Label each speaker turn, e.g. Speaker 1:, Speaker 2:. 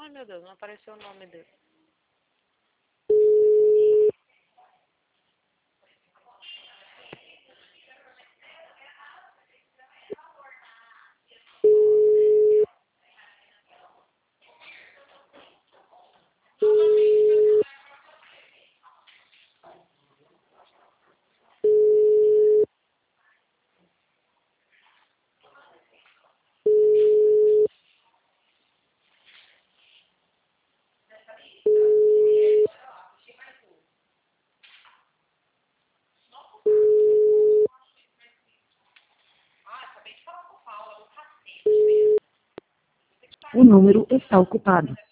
Speaker 1: Ai, meu Deus, não apareceu o nome dele.
Speaker 2: O número está ocupado.